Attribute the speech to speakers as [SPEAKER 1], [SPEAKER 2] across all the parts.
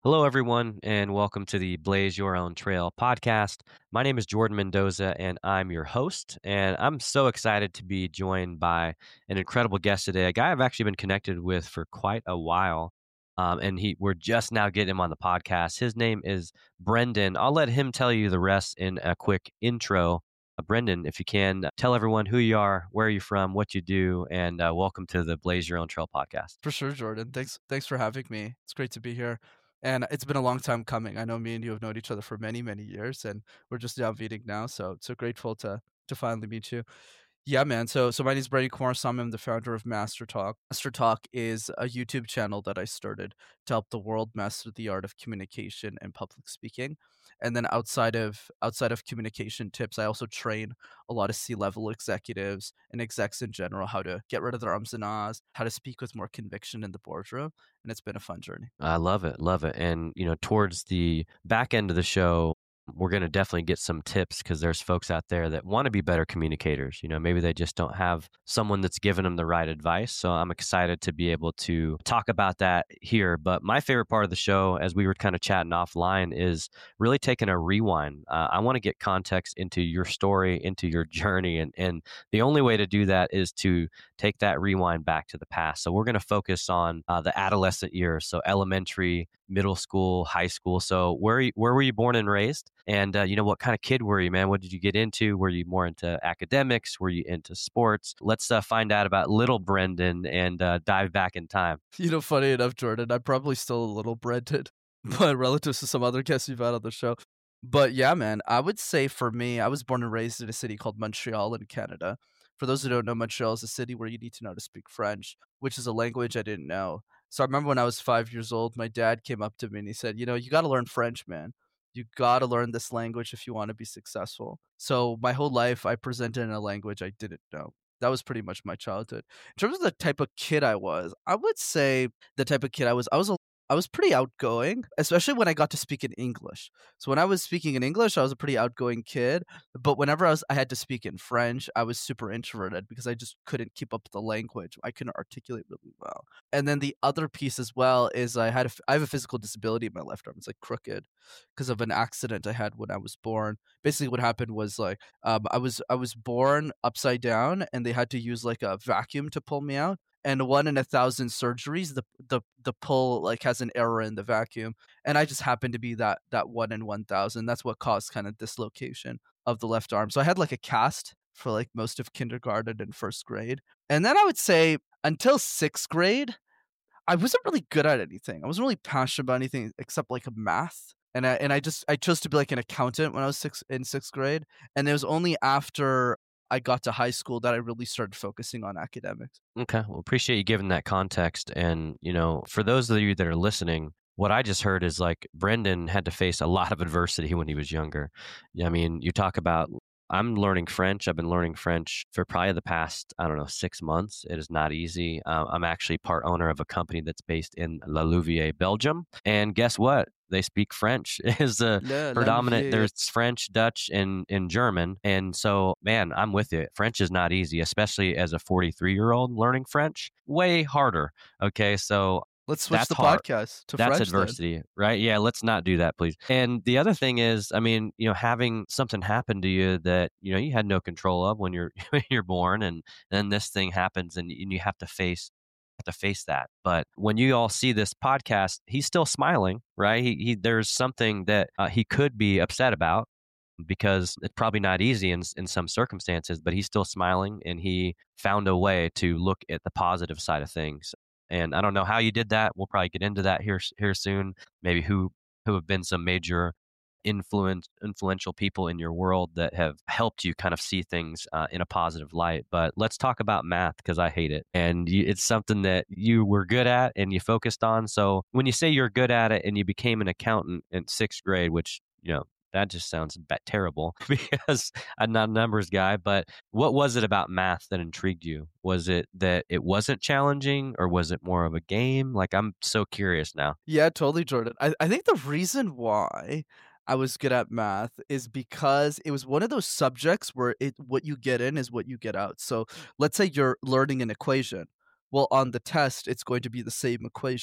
[SPEAKER 1] Hello, everyone, and welcome to the Blaze Your Own Trail podcast. My name is Jordan Mendoza, and I'm your host. And I'm so excited to be joined by an incredible guest today, a guy I've actually been connected with for quite a while. We're just now getting him on the podcast. His name is Brendan. I'll let him tell you the rest in a quick intro. Brendan, if you can, tell everyone who you are, where you're from, what you do, and welcome to the Blaze Your Own Trail podcast.
[SPEAKER 2] For sure, Jordan. Thanks for having me. It's great to be here. And it's been a long time coming. I know me and you have known each other for many, many years, and we're just now meeting now. So grateful to finally meet you. Yeah, man. So my name is Brady Kumarasamy. I'm the founder of Master Talk. Master Talk is a YouTube channel that I started to help the world master the art of communication and public speaking. And then outside of communication tips, I also train a lot of C-level executives and execs in general how to get rid of their ums and ahs, how to speak with more conviction in the boardroom. And it's been a fun journey.
[SPEAKER 1] I love it. Love it. And, towards the back end of the show, we're going to definitely get some tips because there's folks out there that want to be better communicators. Maybe they just don't have someone that's given them the right advice. So I'm excited to be able to talk about that here. But my favorite part of the show, as we were kind of chatting offline, is really taking a rewind. I want to get context into your story, into your journey. And the only way to do that is to take that rewind back to the past. So we're going to focus on the adolescent years. So elementary, middle school, high school. So where were you born and raised? And, what kind of kid were you, man? What did you get into? Were you more into academics? Were you into sports? Let's find out about little Brendan and dive back in time.
[SPEAKER 2] Funny enough, Jordan, I'm probably still a little Brendan, but relative to some other guests you've had on the show. But yeah, man, I would say for me, I was born and raised in a city called Montreal in Canada. For those who don't know, Montreal is a city where you need to know how to speak French, which is a language I didn't know. So I remember when I was 5 years old, my dad came up to me and he said, you got to learn French, man. You got to learn this language if you want to be successful. So my whole life, I presented in a language I didn't know. That was pretty much my childhood. In terms of the type of kid I would say the type of kid I was pretty outgoing, especially when I got to speak in English. So when I was speaking in English, I was a pretty outgoing kid. But whenever I had to speak in French, I was super introverted because I just couldn't keep up with the language. I couldn't articulate really well. And then the other piece as well is I have a physical disability in my left arm. It's like crooked because of an accident I had when I was born. Basically, what happened was I was born upside down, and they had to use like a vacuum to pull me out. And 1 in 1,000 surgeries, the pull like has an error in the vacuum, and I just happened to be that 1 in 1,000. That's what caused kind of dislocation of the left arm. So I had like a cast for like most of kindergarten and first grade, and then I would say until sixth grade, I wasn't really good at anything. I wasn't really passionate about anything except like math. And I chose to be like an accountant when I was in sixth grade. And it was only after I got to high school that I really started focusing on academics.
[SPEAKER 1] Okay. Well, appreciate you giving that context. And, for those of you that are listening, what I just heard is like Brendan had to face a lot of adversity when he was younger. I mean, you talk about I'm learning French. I've been learning French for probably the past, I don't know, 6 months. It is not easy. I'm actually part owner of a company that's based in La Louvière, Belgium. And guess what? They speak French is the
[SPEAKER 2] La
[SPEAKER 1] predominant.
[SPEAKER 2] Louvière, yeah.
[SPEAKER 1] There's French, Dutch, and German. And so, man, I'm with you. French is not easy, especially as a 43-year-old learning French. Way harder. Okay, so
[SPEAKER 2] Let's switch
[SPEAKER 1] that's
[SPEAKER 2] the
[SPEAKER 1] hard.
[SPEAKER 2] podcast to
[SPEAKER 1] That's
[SPEAKER 2] French then.
[SPEAKER 1] adversity, right? Yeah, let's not do that, please. And the other thing is, I mean, having something happen to you that, you had no control of when you're when you're born, and then this thing happens and you have to face that. But when you all see this podcast, he's still smiling, right? He there's something that he could be upset about because it's probably not easy in some circumstances, but he's still smiling and he found a way to look at the positive side of things. And I don't know how you did that. We'll probably get into that here soon. Maybe who have been some major influential people in your world that have helped you kind of see things in a positive light. But let's talk about math because I hate it, and it's something that you were good at and you focused on. So when you say you're good at it and you became an accountant in sixth grade, which that just sounds terrible because I'm not a numbers guy. But what was it about math that intrigued you? Was it that it wasn't challenging, or was it more of a game? Like, I'm so curious now.
[SPEAKER 2] Yeah, totally, Jordan. I think the reason why I was good at math is because it was one of those subjects where what you get in is what you get out. So let's say you're learning an equation. Well, on the test, it's going to be the same equation.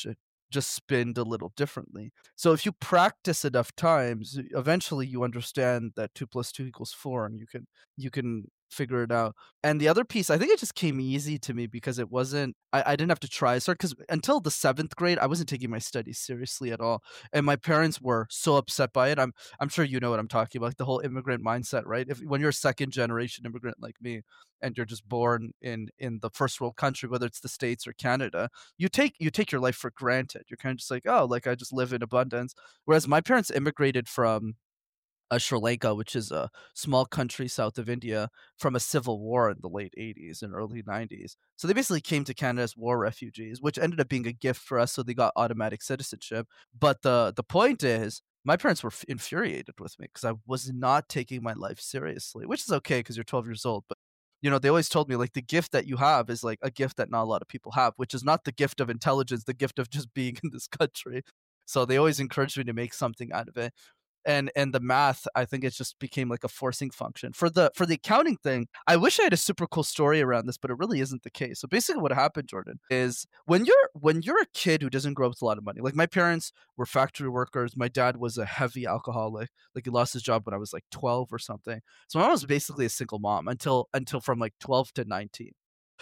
[SPEAKER 2] just spinned a little differently. So if you practice enough times, eventually you understand that 2 plus 2 equals 4, and you can figure it out. And the other piece, I think it just came easy to me because it wasn't I didn't have to try as hard, because until the 7th grade, I wasn't taking my studies seriously at all, and my parents were so upset by it. I'm sure you know what I'm talking about, like the whole immigrant mindset, right? If when you're a second generation immigrant like me, and you're just born in the first world country, whether it's the States or Canada, you take your life for granted. You're kind of just like, oh, like I just live in abundance. Whereas my parents immigrated from Sri Lanka, which is a small country south of India, from a civil war in the late 80s and early 90s. So they basically came to Canada as war refugees, which ended up being a gift for us. So they got automatic citizenship. But the point is, my parents were infuriated with me because I was not taking my life seriously, which is okay because you're 12 years old. But they always told me, like, the gift that you have is like a gift that not a lot of people have, which is not the gift of intelligence, the gift of just being in this country. So they always encouraged me to make something out of it. And the math, I think it just became like a forcing function. For the accounting thing, I wish I had a super cool story around this, but it really isn't the case. So basically what happened, Jordan, is when you're a kid who doesn't grow up with a lot of money, like my parents were factory workers, my dad was a heavy alcoholic, like he lost his job when I was like 12 or something. So my mom was basically a single mom until from like 12 to 19.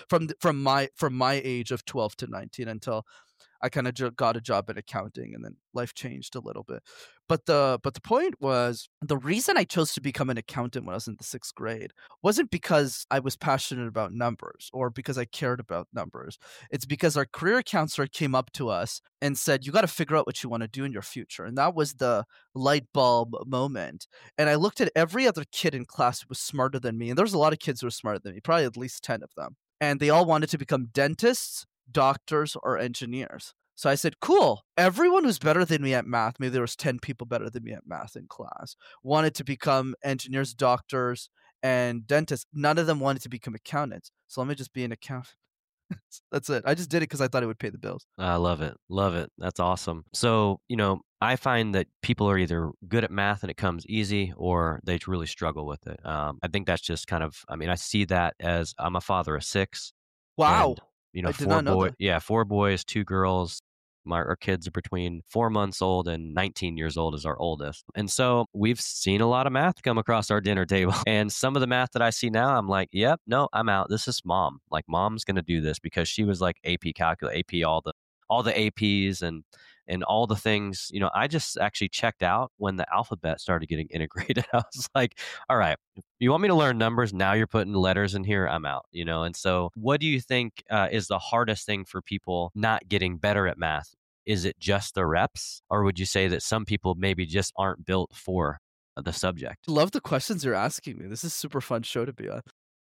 [SPEAKER 2] From my age of 12 to 19 until I kind of got a job in accounting, and then life changed a little bit. But the point was, the reason I chose to become an accountant when I was in the 6th grade wasn't because I was passionate about numbers or because I cared about numbers. It's because our career counselor came up to us and said, "You got to figure out what you want to do in your future." And that was the light bulb moment. And I looked at every other kid in class who was smarter than me, and there was a lot of kids who were smarter than me, probably at least 10 of them. And they all wanted to become dentists, doctors, or engineers. So I said, cool. Everyone who's better than me at math, maybe there was 10 people better than me at math in class, wanted to become engineers, doctors, and dentists. None of them wanted to become accountants. So let me just be an accountant. That's it. I just did it because I thought it would pay the bills.
[SPEAKER 1] I love it. Love it. That's awesome. So, I find that people are either good at math and it comes easy or they really struggle with it. I think that's just kind of, I mean, I see that as I'm a father of six
[SPEAKER 2] Wow.
[SPEAKER 1] and,
[SPEAKER 2] I did not know that.
[SPEAKER 1] yeah, 4 boys, 2 girls. Our kids are between 4 months old and 19 years old is our oldest. And so we've seen a lot of math come across our dinner table. And some of the math that I see now, I'm like, yep, no, I'm out. This is mom. Like mom's going to do this because she was like AP calculus, AP, all the APs and all the things. I just actually checked out when the alphabet started getting integrated. I was like, all right, you want me to learn numbers? Now you're putting letters in here. I'm out. And so what do you think is the hardest thing for people not getting better at math? Is it just the reps, or would you say that some people maybe just aren't built for the subject?
[SPEAKER 2] Love the questions you're asking me. This is a super fun show to be on.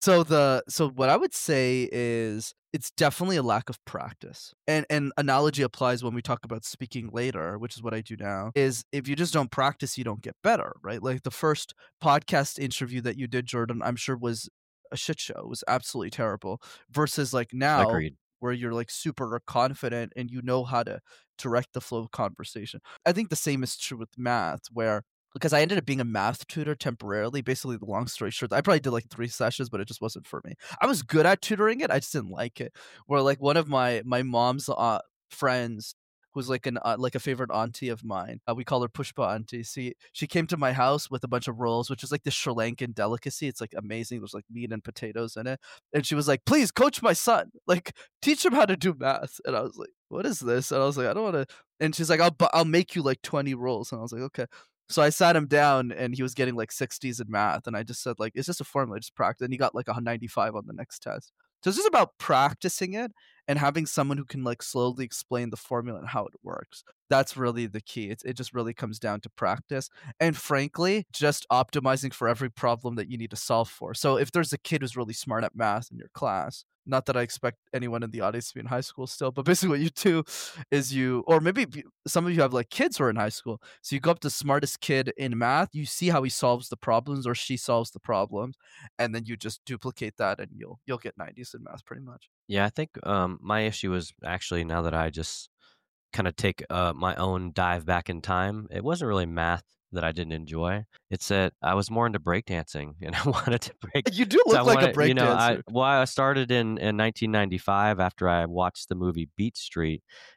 [SPEAKER 2] So what I would say is it's definitely a lack of practice. And analogy applies when we talk about speaking later, which is what I do now, is if you just don't practice, you don't get better, right? Like the first podcast interview that you did, Jordan, I'm sure was a shit show. It was absolutely terrible. Versus like now
[SPEAKER 1] Agreed.
[SPEAKER 2] where you're like super confident and you know how to direct the flow of conversation. I think the same is true with math, where because I ended up being a math tutor temporarily. Basically, the long story short, I probably did like 3 sessions, but it just wasn't for me. I was good at tutoring it, I just didn't like it. Where like one of my mom's friends, who's like a favorite auntie of mine. We call her Pushpa auntie. She came to my house with a bunch of rolls, which is like the Sri Lankan delicacy. It's like amazing. There's like meat and potatoes in it, and she was like, "Please coach my son, like teach him how to do math." And I was like, "What is this?" And I was like, "I don't want to." And she's like, I'll make you like 20 rolls." And I was like, "Okay." So I sat him down and he was getting like 60s in math. And I just said, like, it's just a formula, just practice. And he got like a 95 on the next test. So it's just about practicing it and having someone who can like slowly explain the formula and how it works. That's really the key. It just really comes down to practice. And frankly, just optimizing for every problem that you need to solve for. So if there's a kid who's really smart at math in your class, not that I expect anyone in the audience to be in high school still, but basically what you do is or maybe some of you have like kids who are in high school. So you go up to the smartest kid in math, you see how he solves the problems or she solves the problems, and then you just duplicate that and you'll get 90s in math pretty much.
[SPEAKER 1] Yeah, I think my issue is actually now that I just kind of take my own dive back in time, it wasn't really math that I didn't enjoy. It's that I was more into breakdancing and I wanted to break.
[SPEAKER 2] You do
[SPEAKER 1] So I
[SPEAKER 2] look like a
[SPEAKER 1] wanted,
[SPEAKER 2] breakdancer.
[SPEAKER 1] I started in 1995 after I watched the movie Beat Street.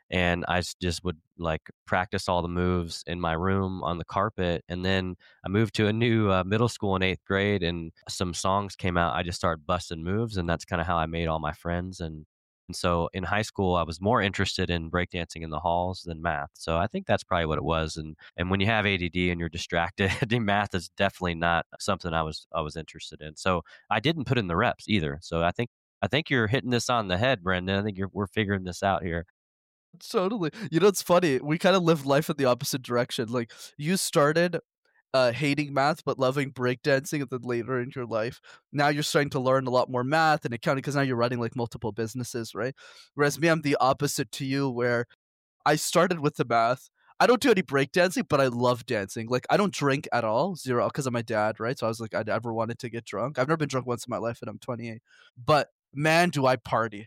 [SPEAKER 1] and just would like practice all the moves in my room on the carpet. And then I moved to a new middle school in 8th grade, and some songs came out. I just started busting moves, and that's kind of how I made all my friends. And so in high school, I was more interested in breakdancing in the halls than math. So I think that's probably what it was. And when you have ADD and you're distracted, math is definitely not something I was interested in. So I didn't put in the reps either. So I think you're hitting this on the head, Brendan. I think we're figuring this out here.
[SPEAKER 2] Totally. You know, it's funny. We kind of live life in the opposite direction. Like you started hating math but loving breakdancing, and then later in your life, now you're starting to learn a lot more math and accounting because now you're running like multiple businesses, right? Whereas me, I'm the opposite to you, where I started with the math. I don't do any breakdancing, but I love dancing. Like I don't drink at all, zero, because of my dad, right? So I was like, I never wanted to get drunk. I've never been drunk once in my life, and I'm 28. But man, do I party!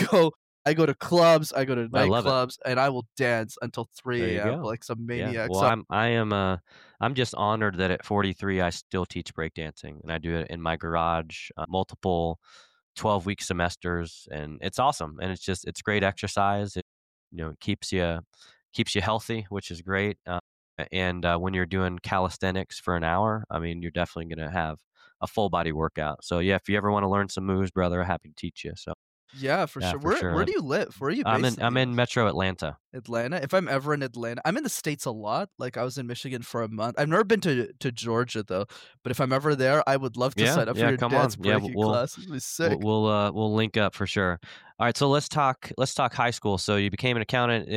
[SPEAKER 2] I go to clubs, I go to
[SPEAKER 1] I love it.
[SPEAKER 2] nightclubs, and I will dance until
[SPEAKER 1] There
[SPEAKER 2] 3
[SPEAKER 1] you
[SPEAKER 2] a.m.
[SPEAKER 1] go.
[SPEAKER 2] like some
[SPEAKER 1] Yeah.
[SPEAKER 2] maniac.
[SPEAKER 1] Well,
[SPEAKER 2] So
[SPEAKER 1] I'm just honored that at 43 I still teach breakdancing, and I do it in my garage, multiple 12-week semesters, and it's awesome. And it's great exercise. It keeps you healthy, which is great. And when you're doing calisthenics for an hour, I mean, you're definitely going to have a full body workout. So yeah, if you ever want to learn some moves, brother, happy to teach you. So
[SPEAKER 2] yeah, for
[SPEAKER 1] yeah,
[SPEAKER 2] sure.
[SPEAKER 1] for sure.
[SPEAKER 2] Where do you live? Where are you
[SPEAKER 1] I'm
[SPEAKER 2] based
[SPEAKER 1] in
[SPEAKER 2] in the
[SPEAKER 1] I'm in
[SPEAKER 2] US?
[SPEAKER 1] Metro Atlanta.
[SPEAKER 2] Atlanta? If I'm ever in Atlanta, I'm in the States a lot. Like I was in Michigan for a month. I've never been to Georgia though. But if I'm ever there, I would love to
[SPEAKER 1] Yeah,
[SPEAKER 2] sign up for
[SPEAKER 1] yeah,
[SPEAKER 2] your
[SPEAKER 1] come
[SPEAKER 2] dad's
[SPEAKER 1] on. Yeah,
[SPEAKER 2] breaking class. It'd be
[SPEAKER 1] we'll
[SPEAKER 2] sick.
[SPEAKER 1] we'll link up for sure. All right, so let's talk high school. So you became an accountant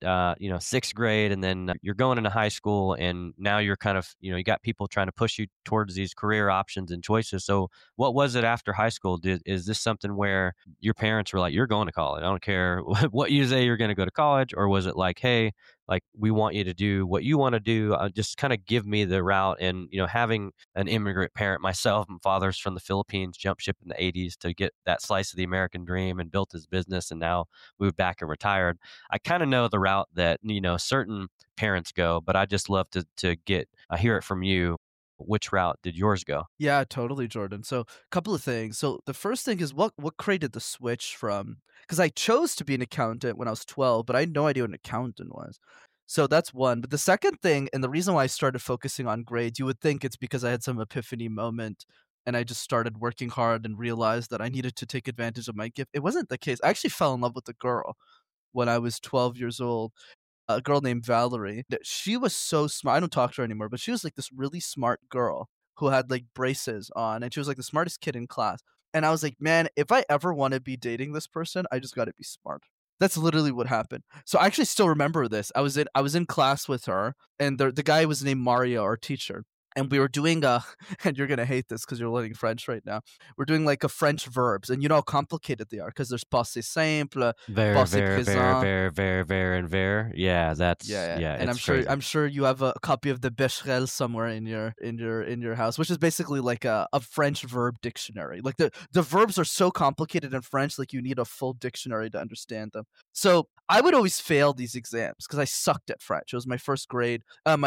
[SPEAKER 1] at 6th grade, and then you're going into high school, and now you're kind of you got people trying to push you towards these career options and choices. So what was it after high school? Is this something where your parents were like, "You're going to college. I don't care what you say. You're going to go to college," or was it like, "Hey, like we want you to do what you want to do. Just kind of give me the route." And having an immigrant parent myself, my father's from the Philippines, jumped ship in the 80s to get that slice of the American dream and built his business and now moved back and retired. I kind of know the route that certain parents go, but I just love to get hear it from you. Which route did yours go?
[SPEAKER 2] Yeah, totally, Jordan. So, a couple of things. So, the first thing is what created the switch from, because I chose to be an accountant when I was 12, but I had no idea what an accountant was. So that's one. But the second thing, and the reason why I started focusing on grades, you would think it's because I had some epiphany moment and I just started working hard and realized that I needed to take advantage of my gift. It wasn't the case. I actually fell in love with a girl when I was 12 years old, a girl named Valerie. She was so smart. I don't talk to her anymore, but she was like this really smart girl who had like braces on, and she was like the smartest kid in class. And I was like, man, if I ever want to be dating this person, I just got to be smart. That's literally what happened. So I actually still remember this. I was in class with her, and the guy was named Mario, our teacher. And we were doing and you're gonna hate this because you're learning French right now. We're doing like a French verbs, and you know how complicated they are because there's passé simple,
[SPEAKER 1] Ver,
[SPEAKER 2] passé
[SPEAKER 1] ver, ver,
[SPEAKER 2] présent.
[SPEAKER 1] ver, ver, ver, and ver. Yeah,
[SPEAKER 2] Yeah, yeah,
[SPEAKER 1] yeah,
[SPEAKER 2] and I'm
[SPEAKER 1] it's
[SPEAKER 2] sure
[SPEAKER 1] crazy.
[SPEAKER 2] I'm sure you have a copy of the Becherel somewhere in your house, which is basically like a French verb dictionary. Like the verbs are so complicated in French, like you need a full dictionary to understand them. So I would always fail these exams because I sucked at French. It was my first grade,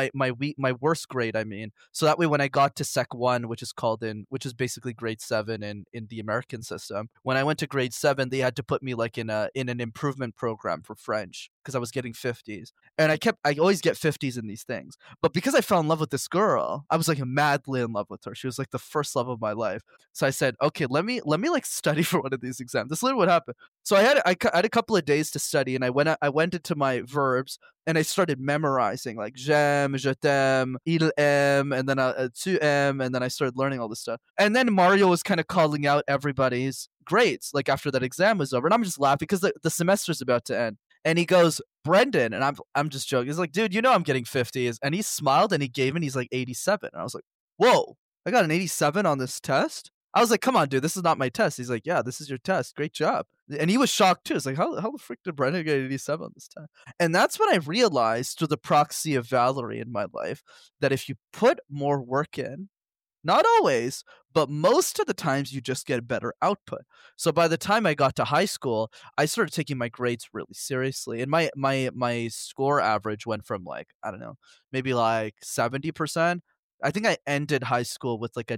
[SPEAKER 2] my worst grade, I mean. So that way, when I got to Sec 1, which is basically grade 7 in the American system, when I went to grade 7, they had to put me like in an improvement program for French because I was getting 50s. And I always get 50s in these things. But because I fell in love with this girl, I was like madly in love with her. She was like the first love of my life. So I said, okay, let me like study for one of these exams. This is literally what happened. So I had a couple of days to study, and I went into my verbs and I started memorizing like j'aime, je t'aime, il aime, and then tu aimes, and then I started learning all this stuff. And then Mario was kind of calling out everybody's grades like after that exam was over, and I'm just laughing because the semester's about to end. And he goes, Brendan, and I'm just joking. He's like, dude, you know I'm getting 50s, and he smiled and he gave it. And he's like 87, and I was like, whoa, I got an 87 on this test. I was like, come on, dude, this is not my test. He's like, yeah, this is your test. Great job. And he was shocked too. It's like, how the frick did Brendan get 87 on this test? And that's when I realized through the proxy of Valerie in my life that if you put more work in, not always, but most of the times you just get better output. So by the time I got to high school, I started taking my grades really seriously. And my score average went from like, I don't know, maybe like 70%. I think I ended high school with like a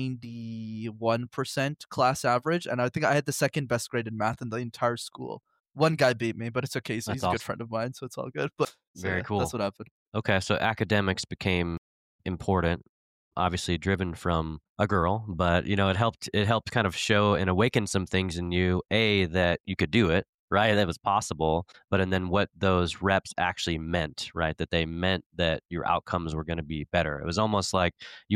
[SPEAKER 2] 91% class average, and I think I had the second best grade in math in the entire school. One guy beat me, but it's okay. He's
[SPEAKER 1] That's
[SPEAKER 2] he's a good
[SPEAKER 1] awesome.
[SPEAKER 2] friend of mine, so it's all good. But so
[SPEAKER 1] Very
[SPEAKER 2] yeah, that's
[SPEAKER 1] cool.
[SPEAKER 2] what happened.
[SPEAKER 1] Okay, so academics became important, obviously driven from a girl, but it helped kind of show and awaken some things in you, A, that you could do it, right? That was possible, but and then what those reps actually meant, right? That they meant that your outcomes were going to be better. It was almost like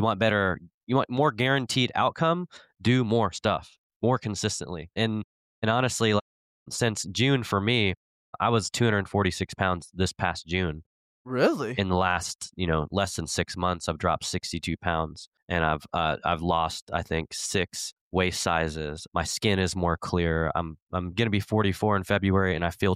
[SPEAKER 1] you want more guaranteed outcome, do more stuff, more consistently. And honestly, like, since June for me, I was 246 pounds this past June.
[SPEAKER 2] Really?
[SPEAKER 1] In the last, less than 6 months, I've dropped 62 pounds, and I've lost, I think, 6 waist sizes. My skin is more clear. I'm gonna be 44 in February, and I feel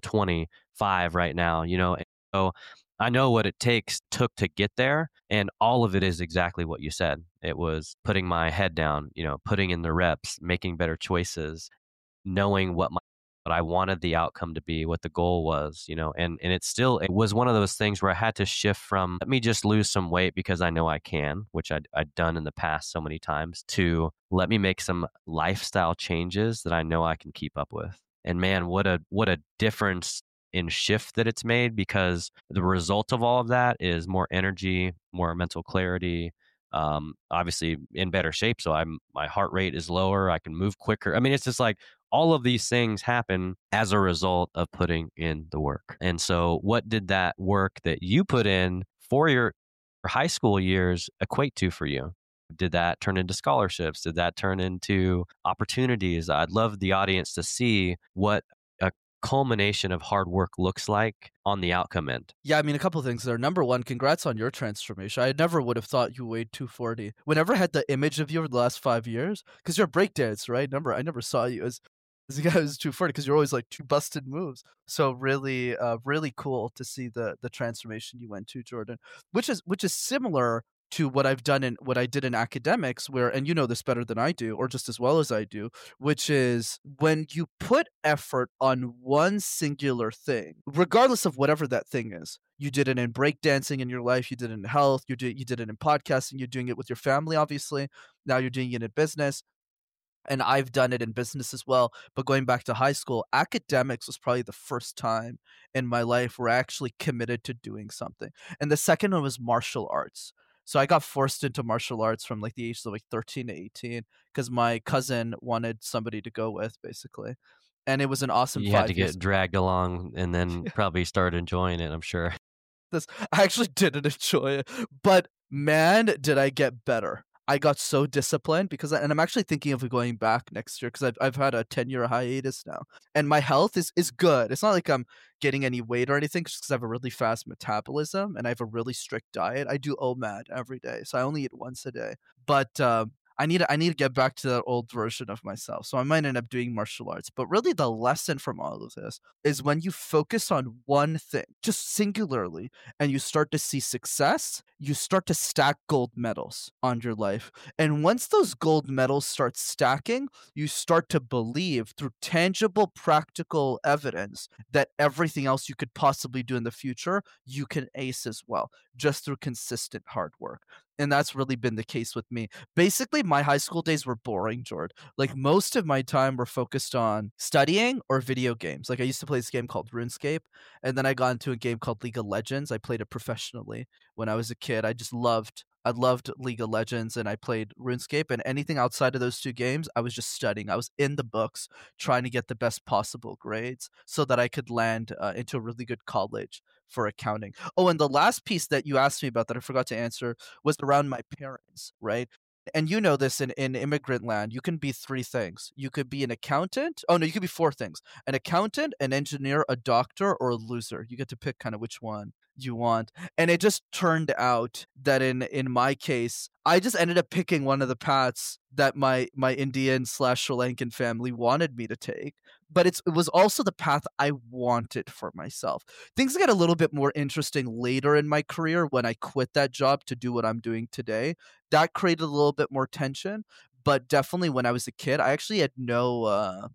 [SPEAKER 1] 25 right now, and so I know what it took to get there, and all of it is exactly what you said. It was putting my head down, putting in the reps, making better choices, knowing what I wanted the outcome to be, what the goal was, and it was one of those things where I had to shift from let me just lose some weight because I know I can, which I'd done in the past so many times, to let me make some lifestyle changes that I know I can keep up with. And man, what a difference in shift that it's made, because the result of all of that is more energy, more mental clarity, obviously in better shape. So my heart rate is lower. I can move quicker. I mean, it's just like all of these things happen as a result of putting in the work. And so, what did that work that you put in for your high school years equate to for you? Did that turn into scholarships? Did that turn into opportunities? I'd love the audience to see what a culmination of hard work looks like on the outcome end.
[SPEAKER 2] Yeah, I mean, a couple things there. Number one, congrats on your transformation. I never would have thought you weighed 240. Whenever I had the image of you over the last 5 years, because you're a breakdance, right? I never saw you as a guy who's 240 because you're always like two busted moves. So really, really cool to see the transformation you went to, Jordan, which is similar to what I've done in what I did in academics, where, and you know this better than I do, or just as well as I do, which is when you put effort on one singular thing, regardless of whatever that thing is. You did it in breakdancing in your life, you did it in health, you did it in podcasting, you're doing it with your family, obviously. Now you're doing it in business. And I've done it in business as well. But going back to high school, academics was probably the first time in my life where I actually committed to doing something. And the second one was martial arts. So I got forced into martial arts from like the age of like 13 to 18 because my cousin wanted somebody to go with, basically. And it was an awesome
[SPEAKER 1] You had to
[SPEAKER 2] 5 years.
[SPEAKER 1] get dragged along and then probably start enjoying it, I'm sure.
[SPEAKER 2] This I actually didn't enjoy it, but man, did I get better. I got so disciplined and I'm actually thinking of going back next year because I've had a 10-year hiatus now, and my health is good. It's not like I'm getting any weight or anything, just because I have a really fast metabolism and I have a really strict diet. I do OMAD every day, so I only eat once a day. But I need to get back to that old version of myself. So I might end up doing martial arts. But really, the lesson from all of this is when you focus on one thing, just singularly, and you start to see success, you start to stack gold medals on your life. And once those gold medals start stacking, you start to believe through tangible, practical evidence that everything else you could possibly do in the future, you can ace as well, just through consistent hard work. And that's really been the case with me. Basically, my high school days were boring, Jord. Like most of my time were focused on studying or video games. Like I used to play this game called RuneScape, and then I got into a game called League of Legends. I played it professionally when I was a kid. I loved League of Legends and I played RuneScape, and anything outside of those two games, I was just studying. I was in the books trying to get the best possible grades so that I could land into a really good college for accounting. Oh, and the last piece that you asked me about that I forgot to answer was around my parents, right? And you know this in immigrant land, you can be three things. You could be an accountant. Oh no, you could be four things: an accountant, an engineer, a doctor, or a loser. You get to pick kind of which one you want. And it just turned out that in my case, I just ended up picking one of the paths that my Indian slash Sri Lankan family wanted me to take. But it was also the path I wanted for myself. Things get a little bit more interesting later in my career when I quit that job to do what I'm doing today. That created a little bit more tension. But definitely when I was a kid, I actually had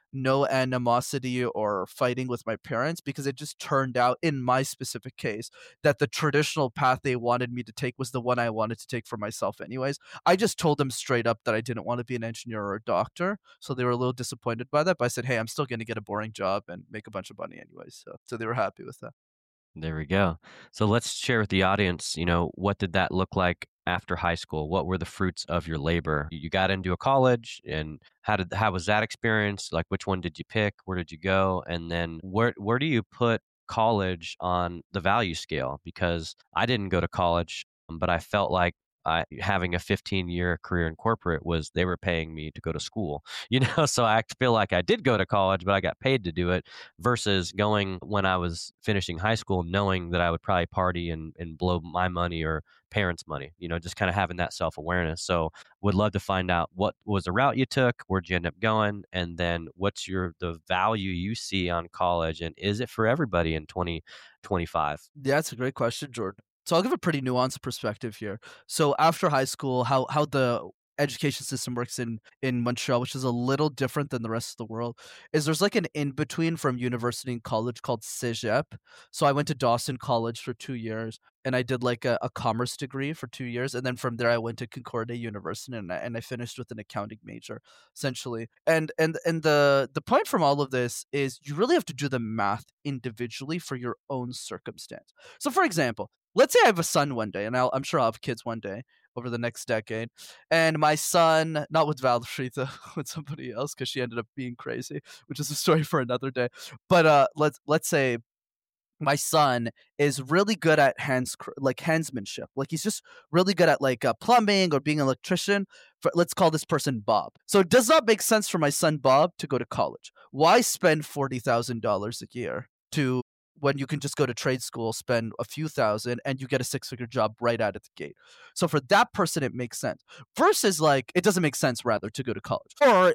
[SPEAKER 2] no animosity or fighting with my parents because it just turned out in my specific case that the traditional path they wanted me to take was the one I wanted to take for myself anyways. I just told them straight up that I didn't want to be an engineer or a doctor, so they were a little disappointed by that, but I said, "Hey, I'm still going to get a boring job and make a bunch of money anyways." So they were happy with that.
[SPEAKER 1] There we go. So let's share with the audience, what did that look like after high school? What were the fruits of your labor? You got into a college and how was that experience? Like which one did you pick? Where did you go? And then where do you put college on the value scale? Because I didn't go to college, but I felt like having a 15-year career in corporate was they were paying me to go to school, so I feel like I did go to college, but I got paid to do it versus going when I was finishing high school, knowing that I would probably party and blow my money or parents' money, just kind of having that self awareness. So, would love to find out what was the route you took, where'd you end up going, and then what's the value you see on college, and is it for everybody in 2025?
[SPEAKER 2] Yeah, that's a great question, Jordan. So I'll give a pretty nuanced perspective here. So after high school, how the education system works in Montreal, which is a little different than the rest of the world, is there's like an in between from university and college called Cégep. So I went to Dawson College for 2 years, and I did like a commerce degree for 2 years, and then from there I went to Concordia University, and I finished with an accounting major, essentially. And the point from all of this is you really have to do the math individually for your own circumstance. So, for example, let's say I have a son one day, and I'm sure I'll have kids one day over the next decade. And my son, not with Valerie, though, with somebody else, because she ended up being crazy, which is a story for another day. But let's say my son is really good at like handsmanship. Like he's just really good at like plumbing or being an electrician. Let's call this person Bob. So it does not make sense for my son Bob to go to college. Why spend $40,000 a year to when you can just go to trade school, spend a few thousand, and you get a six-figure job right out of the gate? So for that person, it makes sense. Versus like it doesn't make sense rather to go to college. Or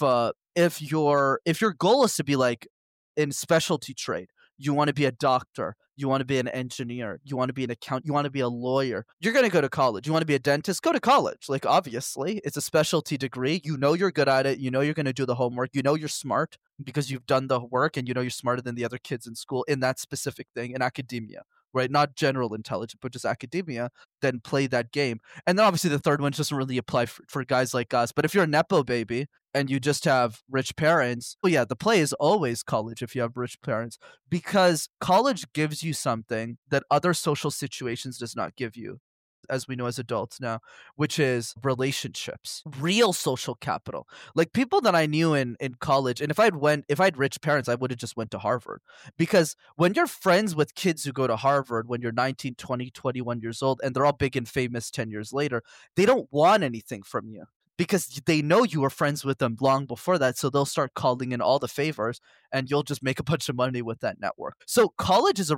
[SPEAKER 2] if your goal is to be like in specialty trade, you want to be a doctor, you want to be an engineer, you want to be an accountant, you want to be a lawyer, you're going to go to college. You want to be a dentist, go to college. Like obviously it's a specialty degree, you know you're good at it, you know you're going to do the homework, you know you're smart because you've done the work, and you know you're smarter than the other kids in school in that specific thing in academia, right? Not general intelligence, but just academia. Then play that game. And then obviously the third one doesn't really apply for guys like us, but if you're a nepo baby and you just have rich parents, well, yeah, the play is always college if you have rich parents, because college gives you something that other social situations does not give you, as we know as adults now, which is relationships, real social capital. Like people that I knew in college, and if I had rich parents, I would have just went to Harvard. Because when you're friends with kids who go to Harvard when you're 19, 20, 21 years old, and they're all big and famous 10 years later, they don't want anything from you because they know you were friends with them long before that. So they'll start calling in all the favors, and you'll just make a bunch of money with that network. So college is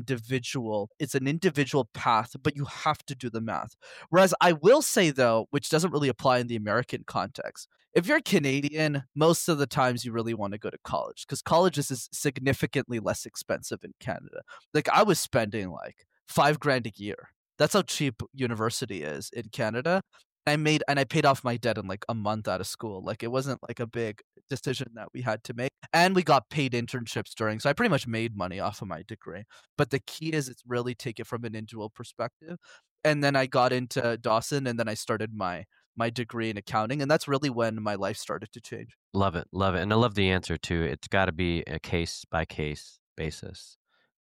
[SPEAKER 2] it's an individual path, but you have to do the math. Whereas I will say though, which doesn't really apply in the American context, if you're Canadian, most of the times you really want to go to college because college is significantly less expensive in Canada. Like I was spending like 5 grand a year. That's how cheap university is in Canada. I paid off my debt in like a month out of school. Like it wasn't like a big decision that we had to make. And we got paid internships during. So I pretty much made money off of my degree. But the key is it's really take it from an individual perspective. And then I got into Dawson, and then I started my degree in accounting, and that's really when my life started to change.
[SPEAKER 1] Love it, love it, and I love the answer too. It's got to be a case by case basis.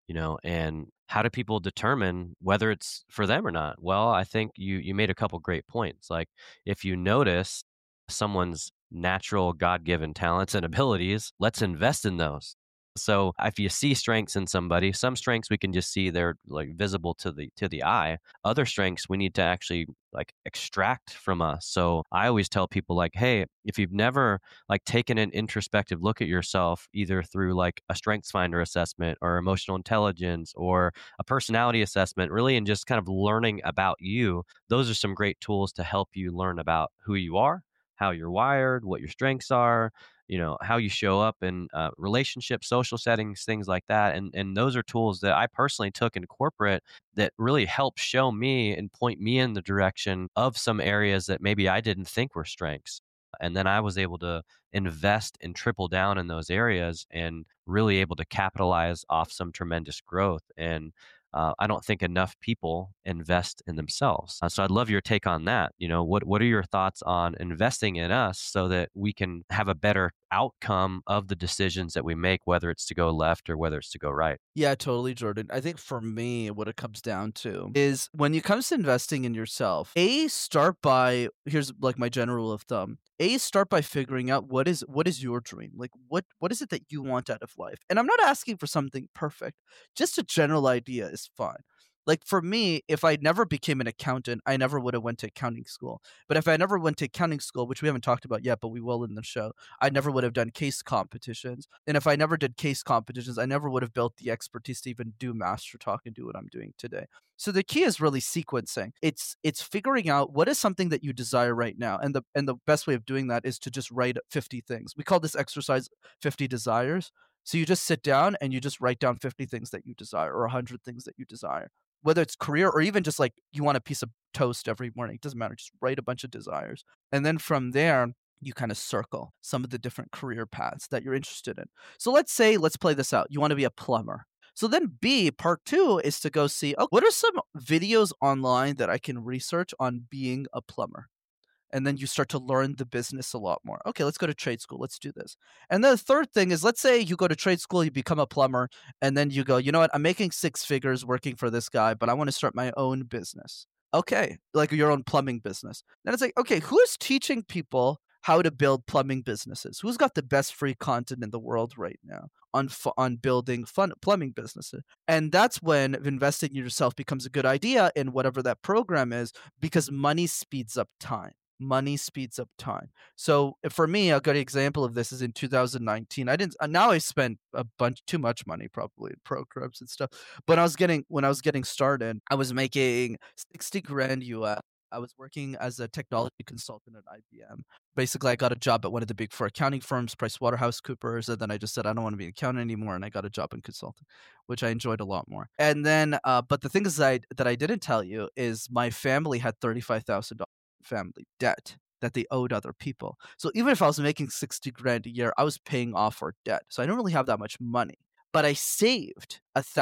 [SPEAKER 1] And how do people determine whether it's for them or not? Well, I think you made a couple great points. Like if you notice someone's natural God-given talents and abilities, let's invest in those. So if you see strengths in somebody, some strengths we can just see they're like visible to the eye. Other strengths we need to actually like extract from us. So I always tell people like, hey, if you've never like taken an introspective look at yourself, either through like a strengths finder assessment or emotional intelligence or a personality assessment, really, and just kind of learning about you, those are some great tools to help you learn about who you are, how you're wired, what your strengths are, how you show up in relationships, social settings, things like that. And those are tools that I personally took in corporate that really help show me and point me in the direction of some areas that maybe I didn't think were strengths. And then I was able to invest and triple down in those areas and really able to capitalize off some tremendous growth. And I don't think enough people invest in themselves. So I'd love your take on that. What are your thoughts on investing in us so that we can have a better outcome of the decisions that we make, whether it's to go left or whether it's to go right?
[SPEAKER 2] Yeah, totally, Jordan. I think for me, what it comes down to is when it comes to investing in yourself, start by here's like my general rule of thumb. Start by figuring out what is your dream? Like what is it that you want out of life? And I'm not asking for something perfect. Just a general idea is fine. Like for me, if I never became an accountant, I never would have went to accounting school. But if I never went to accounting school, which we haven't talked about yet, but we will in the show, I never would have done case competitions. And if I never did case competitions, I never would have built the expertise to even do Master Talk and do what I'm doing today. So the key is really sequencing. It's figuring out what is something that you desire right now. And the best way of doing that is to just write 50 things. We call this exercise 50 desires. So you just sit down and you just write down 50 things that you desire or 100 things that you desire. Whether it's career or even just like you want a piece of toast every morning, it doesn't matter. Just write a bunch of desires. And then from there, you kind of circle some of the different career paths that you're interested in. So let's play this out. You want to be a plumber. So then part two is to go see, oh, what are some videos online that I can research on being a plumber? And then you start to learn the business a lot more. Okay, let's go to trade school. Let's do this. And then the third thing is, let's say you go to trade school, you become a plumber, and then you go, you know what? I'm making six figures working for this guy, but I want to start my own business. Okay, like your own plumbing business. Then it's like, okay, who's teaching people how to build plumbing businesses? Who's got the best free content in the world right now on building fun plumbing businesses? And that's when investing in yourself becomes a good idea in whatever that program is, because money speeds up time. So for me, a good example of this is in 2019. I didn't now I spent a bunch too much money probably in programs and stuff. But when I was getting started, I was making 60 grand US. I was working as a technology consultant at IBM. Basically, I got a job at one of the big four accounting firms, PricewaterhouseCoopers, and then I just said I don't want to be an accountant anymore, and I got a job in consulting, which I enjoyed a lot more. And then, but the thing is that I didn't tell you is my family had $35,000 family debt that they owed other people. So even if I was making 60 grand a year, I was paying off our debt. So I don't really have that much money. But I saved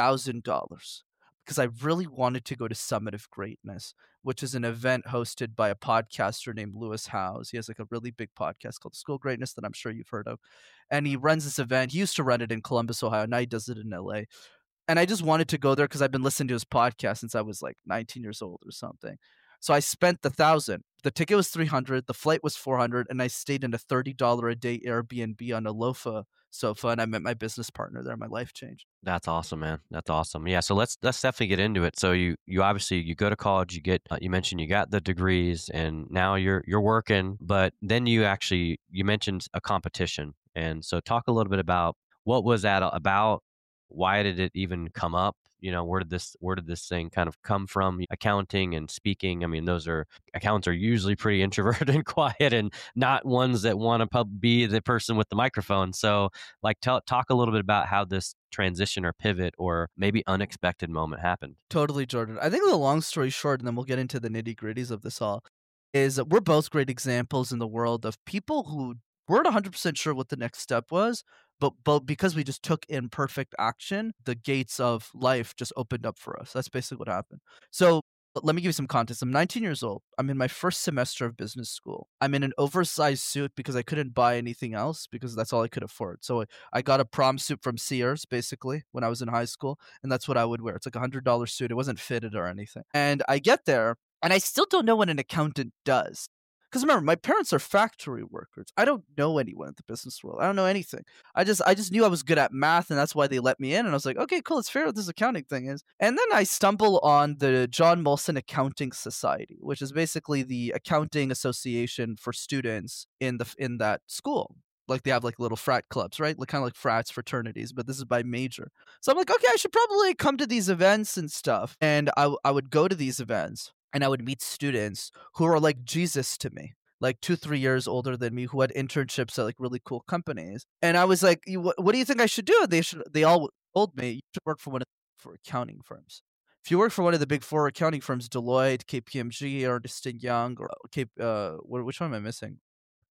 [SPEAKER 2] $1,000 because I really wanted to go to Summit of Greatness, which is an event hosted by a podcaster named Lewis Howes. He has like a really big podcast called School Greatness that I'm sure you've heard of. And he runs this event. He used to run it in Columbus, Ohio. Now he does it in LA. And I just wanted to go there because I've been listening to his podcast since I was like 19 years old or something. So I spent the 1,000. The ticket was 300, the flight was 400, and I stayed in a $30 a day Airbnb on a lofa sofa, and I met my business partner there. My life changed.
[SPEAKER 1] That's awesome, man. That's awesome. Yeah, so let's definitely get into it. So you obviously you go to college, you get you mentioned you got the degrees, and now you're working, but then you mentioned a competition, and so talk a little bit about what was that about? Why did it even come up? Where did this thing kind of come from? Accounting and speaking. I mean, those are accountants are usually pretty introverted and quiet, and not ones that want to be the person with the microphone. So like talk a little bit about how this transition or pivot or maybe unexpected moment happened.
[SPEAKER 2] Totally, Jordan. I think the long story short, and then we'll get into the nitty gritties of this all, is that we're both great examples in the world of people who weren't 100% sure what the next step was, but because we just took imperfect action, the gates of life just opened up for us. That's basically what happened. So let me give you some context. I'm 19 years old. I'm in my first semester of business school. I'm in an oversized suit because I couldn't buy anything else because that's all I could afford. So I got a prom suit from Sears basically when I was in high school, and that's what I would wear. It's like $100 suit. It wasn't fitted or anything. And I get there, and I still don't know what an accountant does. Because remember, my parents are factory workers. I don't know anyone in the business world. I don't know anything. I just knew I was good at math, and that's why they let me in. And I was like, okay, cool, let's figure out what this accounting thing is. And then I stumble on the John Molson Accounting Society, which is basically the accounting association for students in that school. Like they have like little frat clubs, right? Like kind of like frats, fraternities, but this is by major. So I'm like, okay, I should probably come to these events and stuff. And I would go to these events and I would meet students who are like Jesus to me, like 2, 3 years older than me, who had internships at like really cool companies. And I was like, what do you think I should do? They all told me you should work for one of the four accounting firms. If you work for one of the big four accounting firms, Deloitte, KPMG, Ernst and Young, or which one am I missing?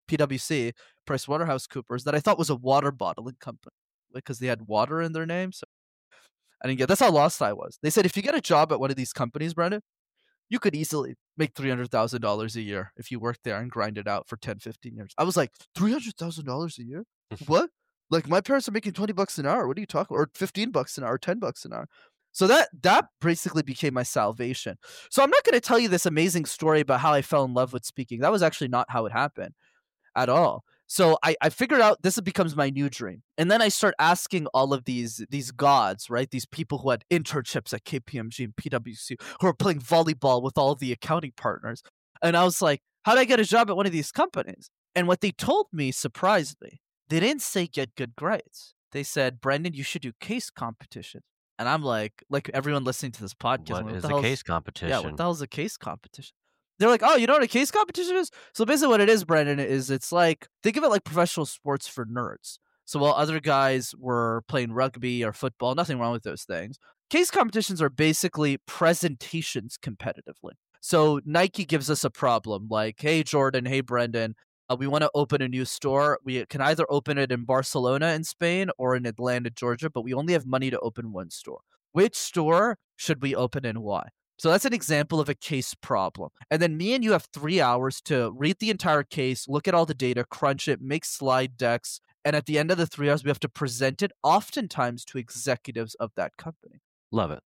[SPEAKER 2] PwC, PricewaterhouseCoopers, that I thought was a water bottling company because they had water in their name. So I didn't get. That's how lost I was. They said if you get a job at one of these companies, Brandon, you could easily make $300,000 a year if you worked there and grind it out for 10, 15 years. I was like, $300,000 a year? What? Like my parents are making 20 bucks an hour. What are you talking? Or 15 bucks an hour, 10 bucks an hour. So that basically became my salvation. So I'm not going to tell you this amazing story about how I fell in love with speaking. That was actually not how it happened at all. So I figured out this becomes my new dream. And then I start asking all of these gods, right? These people who had internships at KPMG and PwC who are playing volleyball with all of the accounting partners. And I was like, how do I get a job at one of these companies? And what they told me surprised me. They didn't say get good grades. They said, Brendan, you should do case competitions. And I'm like everyone listening to this podcast,
[SPEAKER 1] What
[SPEAKER 2] what
[SPEAKER 1] is
[SPEAKER 2] the
[SPEAKER 1] a
[SPEAKER 2] hell's
[SPEAKER 1] case
[SPEAKER 2] yeah, what
[SPEAKER 1] competition?
[SPEAKER 2] the hell's a case competition? They're like, "Oh, you know what a case competition is?" So basically what it is, Brandon, is it's like think of it like professional sports for nerds. So while other guys were playing rugby or football, nothing wrong with those things. Case competitions are basically presentations competitively. So Nike gives us a problem like, "Hey Jordan, hey Brendan, we want to open a new store. We can either open it in Barcelona in Spain or in Atlanta, Georgia, but we only have money to open one store. Which store should we open and why?" So that's an example of a case problem. And then me and you have 3 hours to read the entire case, look at all the data, crunch it, make slide decks. And at the end of the 3 hours, we have to present it oftentimes to executives of that company.
[SPEAKER 1] Love it.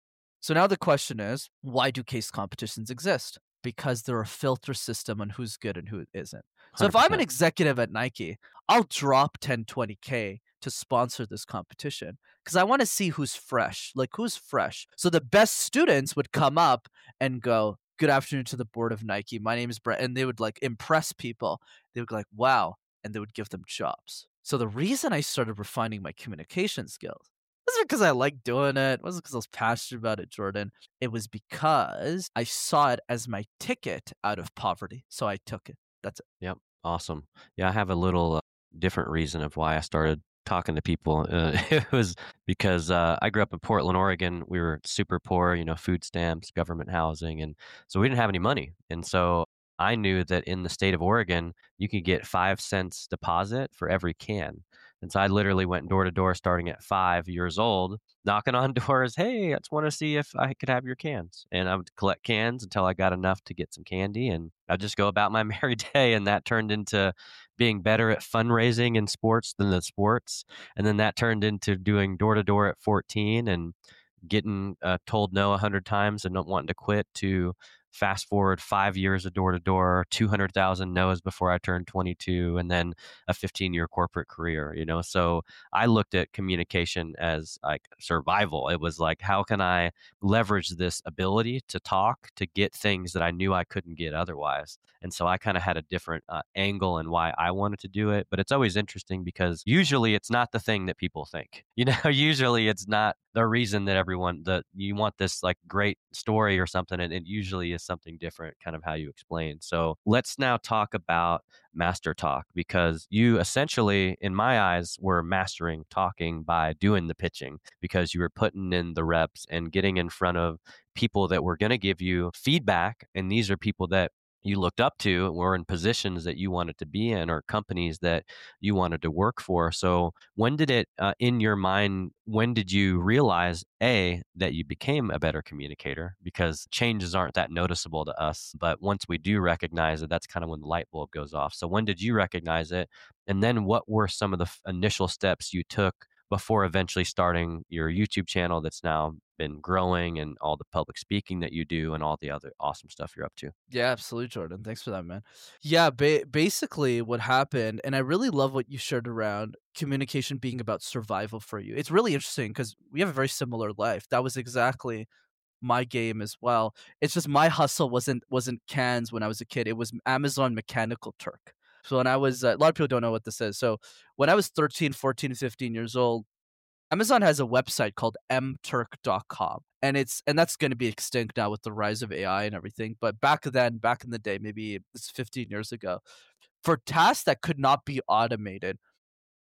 [SPEAKER 2] So now the question is, why do case competitions exist? Because they're a filter system on who's good and who isn't. So if I'm an
[SPEAKER 1] 100%.
[SPEAKER 2] executive at Nike, I'll drop 10, 20K to sponsor this competition because I want to see who's fresh, like who's fresh. So the best students would come up and go, "Good afternoon to the board of Nike. My name is Brett." And they would like impress people. They would be like, "Wow." And they would give them jobs. So the reason I started refining my communication skills wasn't because I liked doing it. It wasn't because I was passionate about it, Jordan. It was because I saw it as my ticket out of poverty. So I took it. That's it.
[SPEAKER 1] Yep. Awesome. Yeah, I have a little different reason of why I started talking to people. It was because I grew up in Portland, Oregon. We were super poor, food stamps, government housing. And so we didn't have any money. And so I knew that in the state of Oregon, you could get 5 cents deposit for every can. And so I literally went door to door starting at 5 years old, knocking on doors. Hey, I just want to see if I could have your cans. And I would collect cans until I got enough to get some candy. And I'd just go about my merry day. And that turned into being better at fundraising in sports than the sports. And then that turned into doing door to door at 14 and getting told no 100 times and not wanting to quit to fast forward 5 years of door to door, 200,000 no's before I turned 22, and then a 15-year corporate career, So I looked at communication as like survival. It was like, how can I leverage this ability to talk to get things that I knew I couldn't get otherwise? And so I kind of had a different angle and why I wanted to do it. But it's always interesting because usually it's not the thing that people think. Usually it's not the reason that everyone that you want this like great story or something, and it usually is something different, kind of how you explain. So let's now talk about Master Talk because you essentially, in my eyes, were mastering talking by doing the pitching because you were putting in the reps and getting in front of people that were going to give you feedback. And these are people that you looked up to were in positions that you wanted to be in or companies that you wanted to work for. So when did it in your mind, when did you realize that you became a better communicator? Because changes aren't that noticeable to us, but once we do recognize it, that's kind of when the light bulb goes off. So when did you recognize it? And then what were some of the initial steps you took before eventually starting your YouTube channel that's now been growing and all the public speaking that you do and all the other awesome stuff you're up to?
[SPEAKER 2] Yeah, absolutely, Jordan. Thanks for that, man. Yeah, basically what happened, and I really love what you shared around communication being about survival for you. It's really interesting because we have a very similar life. That was exactly my game as well. It's just my hustle wasn't cans when I was a kid. It was Amazon Mechanical Turk. So when I was a lot of people don't know what this is. So when I was 13, 14, 15 years old, Amazon has a website called mturk.com. And that's going to be extinct now with the rise of AI and everything. But back then, back in the day, maybe it's 15 years ago, for tasks that could not be automated,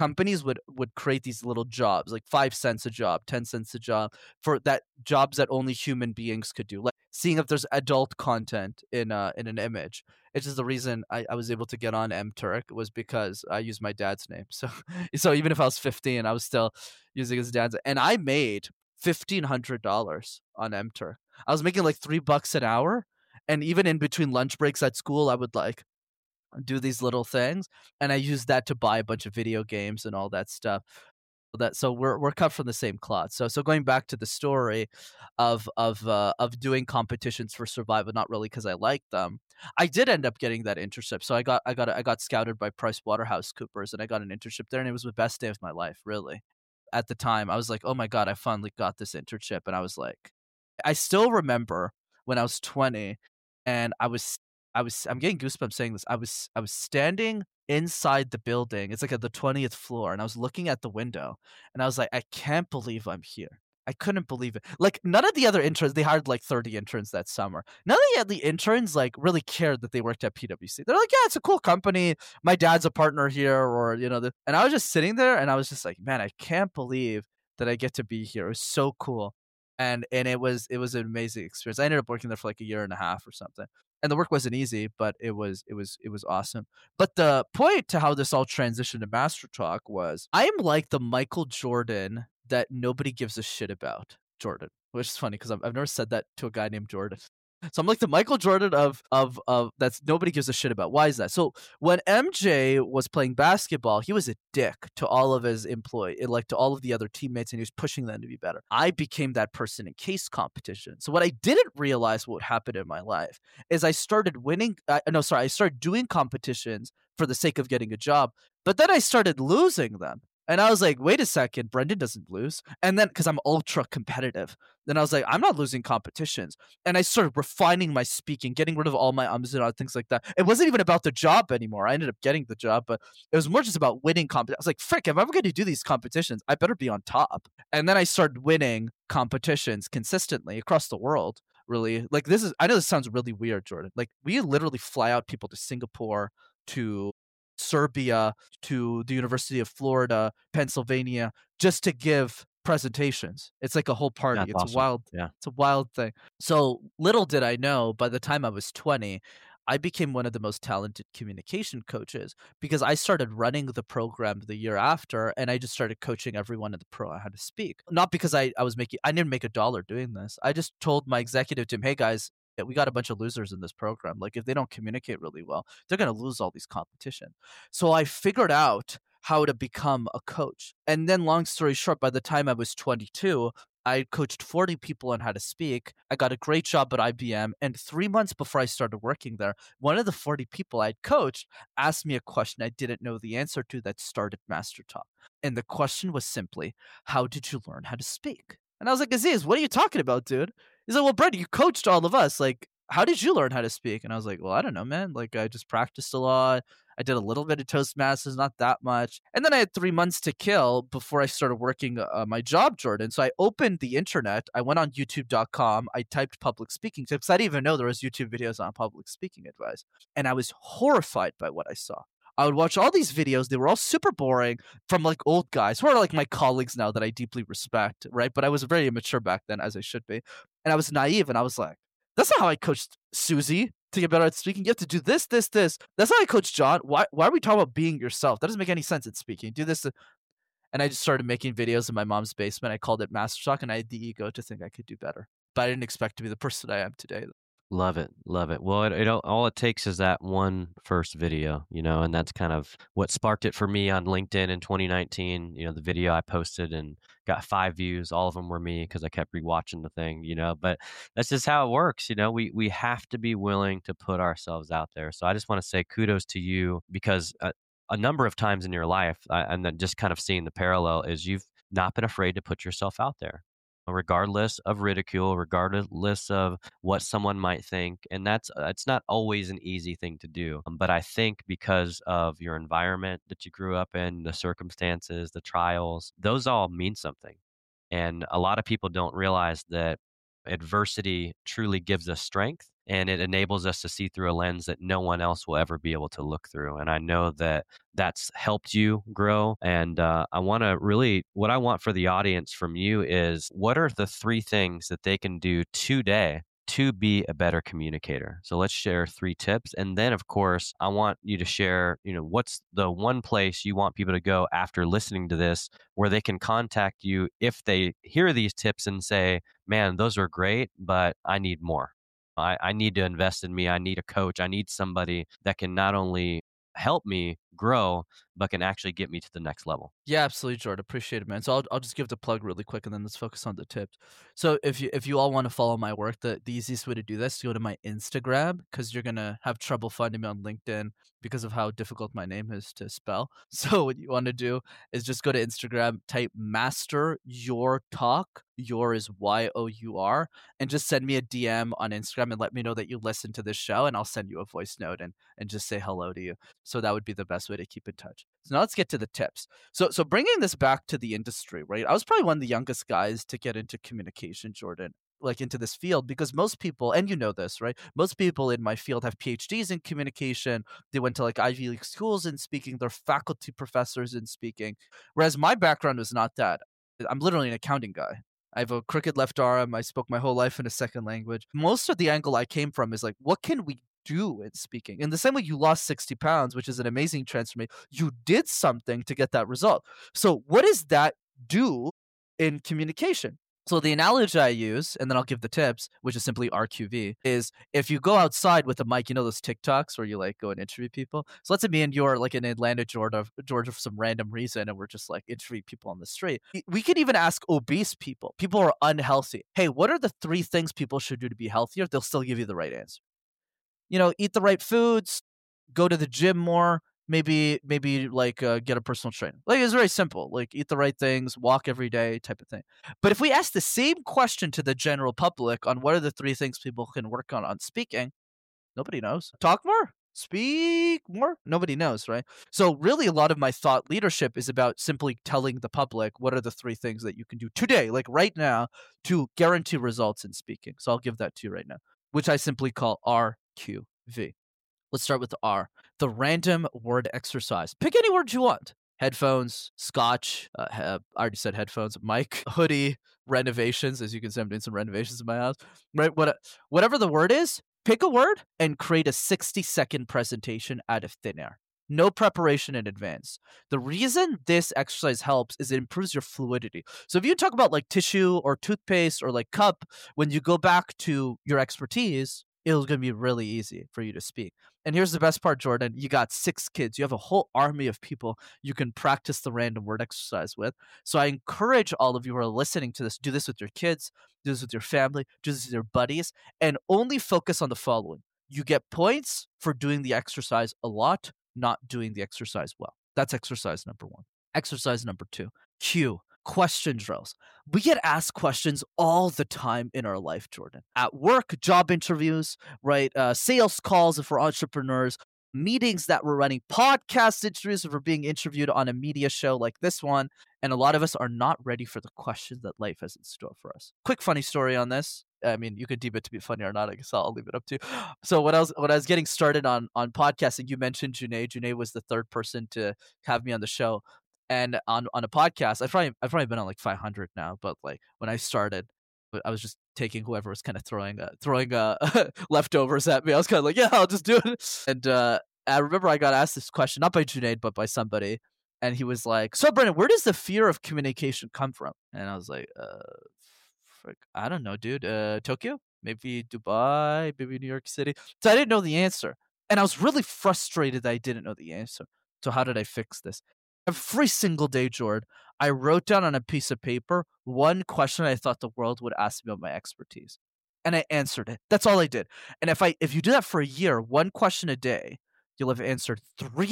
[SPEAKER 2] companies would create these little jobs, like 5 cents a job, 10 cents a job, for that jobs that only human beings could do, like seeing if there's adult content in an image. It's just the reason I was able to get on MTurk was because I used my dad's name. So so even if I was 15, I was still using his dad's, and I made $1,500 on MTurk. I was making like $3 an hour, and even in between lunch breaks at school, I would like do these little things, and I use that to buy a bunch of video games and all that stuff. That so we're cut from the same cloth. So going back to the story of doing competitions for survival, not really because I liked them. I did end up getting that internship. So I got scouted by Price Waterhouse Coopers, and I got an internship there, and it was the best day of my life, really. At the time, I was like, "Oh my god, I finally got this internship," and I was like, I still remember when I was 20, and I'm getting goosebumps saying this. I was standing inside the building. It's like at the 20th floor, and I was looking at the window, and I was like, I can't believe I'm here. I couldn't believe it. Like none of the other interns, they hired like 30 interns that summer. None of the interns like really cared that they worked at PwC. They're like, yeah, it's a cool company. My dad's a partner here, or and I was just sitting there, and I was just like, man, I can't believe that I get to be here. It was so cool. And it was an amazing experience. I ended up working there for like a year and a half or something, and the work wasn't easy, but it was awesome. But the point to how this all transitioned to Master Talk was I am like the Michael Jordan that nobody gives a shit about, Jordan, which is funny because I've never said that to a guy named Jordan. So I'm like the Michael Jordan of that's nobody gives a shit about. Why is that? So when MJ was playing basketball, he was a dick to all of his like to all of the other teammates, and he was pushing them to be better. I became that person in case competition. So what I didn't realize what happened in my life is I started winning. No, sorry, I started doing competitions for the sake of getting a job, but then I started losing them. And I was like, wait a second, Brendan doesn't lose. And then, because I'm ultra competitive, then I was like, I'm not losing competitions. And I started refining my speaking, getting rid of all my ums and things like that. It wasn't even about the job anymore. I ended up getting the job, but it was more just about winning competitions. I was like, frick, if I'm ever going to do these competitions, I better be on top. And then I started winning competitions consistently across the world. Really, like I know this sounds really weird, Jordan. Like we literally fly out people to Singapore, to Serbia, to the University of Florida, Pennsylvania, just to give presentations. It's like a whole party.
[SPEAKER 1] That's awesome. Yeah.
[SPEAKER 2] It's a wild thing. So little did I know, by the time I was 20, I became one of the most talented communication coaches because I started running the program the year after, and I just started coaching everyone in the pro on how to speak. Not because I didn't make a dollar doing this. I just told my executive team, hey guys, we got a bunch of losers in this program. Like if they don't communicate really well, they're going to lose all these competition. So I figured out how to become a coach. And then long story short, by the time I was 22, I coached 40 people on how to speak. I got a great job at IBM. And 3 months before I started working there, one of the 40 people I'd coached asked me a question I didn't know the answer to that started Master Talk. And the question was simply, how did you learn how to speak? And I was like, Aziz, what are you talking about, dude? He's like, well, Brett, you coached all of us. Like, how did you learn how to speak? And I was like, well, I don't know, man. Like, I just practiced a lot. I did a little bit of Toastmasters, not that much. And then I had 3 months to kill before I started working my job, Jordan. So I opened the internet. I went on youtube.com. I typed public speaking tips. I didn't even know there was YouTube videos on public speaking advice. And I was horrified by what I saw. I would watch all these videos. They were all super boring from like old guys who are like my colleagues now that I deeply respect, right? But I was very immature back then, as I should be. And I was naive, and I was like, that's not how I coached Susie to get better at speaking. You have to do this, this, this. That's how I coach John. Why are we talking about being yourself? That doesn't make any sense in speaking. Do this. And I just started making videos in my mom's basement. I called it Master Talk, and I had the ego to think I could do better. But I didn't expect to be the person I am today.
[SPEAKER 1] Love it. Love it. Well, all it takes is that one first video, and that's kind of what sparked it for me on LinkedIn in 2019. The video I posted and got 5 views. All of them were me because I kept rewatching the thing, but that's just how it works. We have to be willing to put ourselves out there. So I just want to say kudos to you because a number of times in your life, and then just kind of seeing the parallel is you've not been afraid to put yourself out there regardless of ridicule, regardless of what someone might think. And it's not always an easy thing to do. But I think because of your environment that you grew up in, the circumstances, the trials, those all mean something. And a lot of people don't realize that adversity truly gives us strength. and it enables us to see through a lens that no one else will ever be able to look through. And I know that that's helped you grow. And I want to really, what I want for the audience from you is, what are the three things that they can do today to be a better communicator? So let's share three tips. And then, of course, I want you to share, what's the one place you want people to go after listening to this where they can contact you if they hear these tips and say, man, those are great, but I need more. I need to invest in me. I need a coach. I need somebody that can not only help me grow, but can actually get me to the next level.
[SPEAKER 2] Yeah, absolutely, Jordan. Appreciate it, man. So I'll just give the plug really quick, and then let's focus on the tips. So if you all want to follow my work, the easiest way to do this is to go to my Instagram, because you're gonna have trouble finding me on LinkedIn because of how difficult my name is to spell. So what you want to do is just go to Instagram, type Master Your Talk. Your is YOUR, and just send me a DM on Instagram and let me know that you listen to this show, and I'll send you a voice note and just say hello to you. So that would be the best way to keep in touch. So now let's get to the tips. So bringing this back to the industry, right? I was probably one of the youngest guys to get into communication, Jordan, like into this field, because most people, and you know this, right? Most people in my field have PhDs in communication. They went to like Ivy League schools in speaking. They're faculty professors in speaking. Whereas my background was not that. I'm literally an accounting guy. I have a crooked left arm. I spoke my whole life in a second language. Most of the angle I came from is like, what can we do in speaking? In the same way you lost 60 pounds, which is an amazing transformation, you did something to get that result. So what does that do in communication? So the analogy I use, and then I'll give the tips, which is simply RQV, is if you go outside with a mic, you know those TikToks where you like go and interview people. So let's say me and you're like in Atlanta, Georgia for some random reason, and we're just like interviewing people on the street. We could even ask obese people. People are unhealthy. Hey, what are the three things people should do to be healthier? They'll still give you the right answer. Eat the right foods, go to the gym more, maybe like get a personal trainer. Like, it's very simple. Like, eat the right things, walk every day, type of thing. But if we ask the same question to the general public on what are the three things people can work on speaking, nobody knows. Talk more, speak more, nobody knows, right? So really, a lot of my thought leadership is about simply telling the public what are the three things that you can do today, like right now, to guarantee results in speaking. So I'll give that to you right now, which I simply call RQV. Let's start with the R, the random word exercise. Pick any word you want. Headphones, scotch, I already said headphones, mic, hoodie, renovations. As you can see, I'm doing some renovations in my house. Right? Whatever the word is, pick a word and create a 60-second presentation out of thin air. No preparation in advance. The reason this exercise helps is it improves your fluidity. So if you talk about like tissue or toothpaste or like cup, when you go back to your expertise, it's going to be really easy for you to speak. And here's the best part, Jordan. You got 6 kids. You have a whole army of people you can practice the random word exercise with. So I encourage all of you who are listening to this, do this with your kids, do this with your family, do this with your buddies, and only focus on the following. You get points for doing the exercise a lot, not doing the exercise well. That's exercise number 1. Exercise number 2, Q, question drills. We get asked questions all the time in our life, Jordan. At work, job interviews, right? Sales calls if we're entrepreneurs, meetings that we're running, podcast interviews if we're being interviewed on a media show like this one. And a lot of us are not ready for the questions that life has in store for us. Quick funny story on this. I mean, you could deem it to be funny or not. I guess I'll leave it up to you. So when I was getting started on podcasting, you mentioned Junaid. Junaid was the third person to have me on the show. And on a podcast, I've probably been on like 500 now, but like when I started, I was just taking whoever was kind of throwing leftovers at me. I was kind of like, yeah, I'll just do it. And I remember I got asked this question, not by Junaid, but by somebody, and he was like, "So, Brendan, where does the fear of communication come from?" And I was like, frick, I don't know, dude. Tokyo, maybe Dubai, maybe New York City. So I didn't know the answer, and I was really frustrated that I didn't know the answer. So how did I fix this? Every single day, Jord, I wrote down on a piece of paper one question I thought the world would ask me about my expertise, and I answered it. That's all I did. And if you do that for a year, one question a day, you'll have answered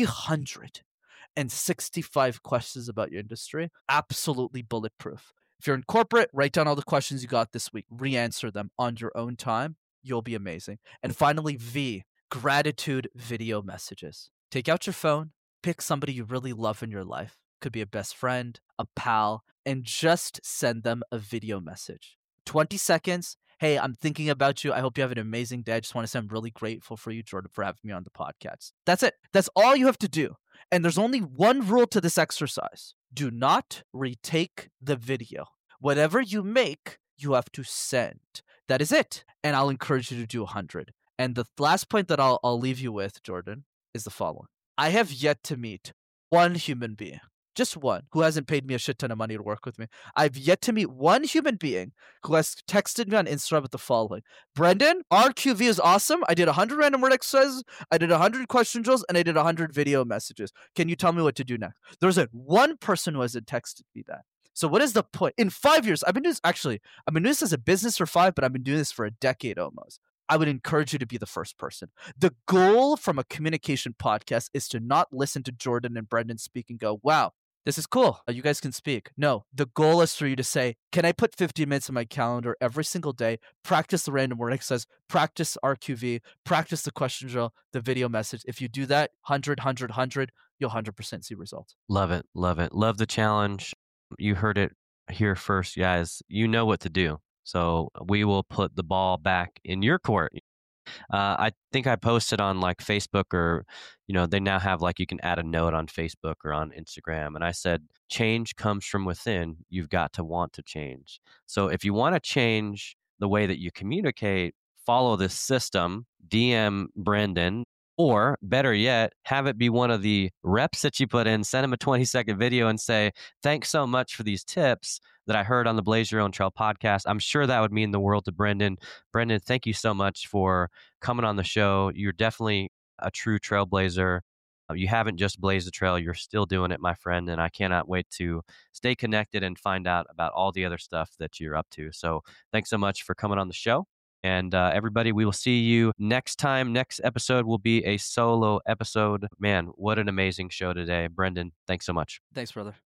[SPEAKER 2] 365 questions about your industry. Absolutely bulletproof. If you're in corporate, write down all the questions you got this week. Re-answer them on your own time. You'll be amazing. And finally, V, gratitude video messages. Take out your phone. Pick somebody you really love in your life. Could be a best friend, a pal, and just send them a video message. 20 seconds. "Hey, I'm thinking about you. I hope you have an amazing day. I just want to say I'm really grateful for you, Jordan, for having me on the podcast." That's it. That's all you have to do. And there's only one rule to this exercise. Do not retake the video. Whatever you make, you have to send. That is it. And I'll encourage you to do 100. And the last point that I'll leave you with, Jordan, is the following. I have yet to meet one human being, just one, who hasn't paid me a shit ton of money to work with me. I've yet to meet one human being who has texted me on Instagram with the following: Brendan, RQV is awesome. I did 100 random word exercises, I did 100 question drills, and I did 100 video messages. Can you tell me what to do next? There's one person who hasn't texted me that. So what is the point? In 5 years, I've been doing this as a business for 5, but I've been doing this for a decade almost. I would encourage you to be the first person. The goal from a communication podcast is to not listen to Jordan and Brendan speak and go, wow, this is cool. You guys can speak. No, the goal is for you to say, can I put 15 minutes in my calendar every single day, practice the random word exercise, practice RQV, practice the question drill, the video message. If you do that, 100, 100, 100, you'll 100% see results.
[SPEAKER 1] Love it. Love it. Love the challenge. You heard it here first, guys. You know what to do. So we will put the ball back in your court. I think I posted on like Facebook, or, they now have like you can add a note on Facebook or on Instagram. And I said, change comes from within. You've got to want to change. So if you want to change the way that you communicate, follow this system, DM Brendan, or better yet, have it be one of the reps that you put in, send him a 20-second video and say, thanks so much for these tips that I heard on the Blaze Your Own Trail podcast. I'm sure that would mean the world to Brendan. Brendan, thank you so much for coming on the show. You're definitely a true trailblazer. You haven't just blazed the trail, you're still doing it, my friend. And I cannot wait to stay connected and find out about all the other stuff that you're up to. So thanks so much for coming on the show. And everybody, we will see you next time. Next episode will be a solo episode. Man, what an amazing show today. Brendan, thanks so much.
[SPEAKER 2] Thanks, brother.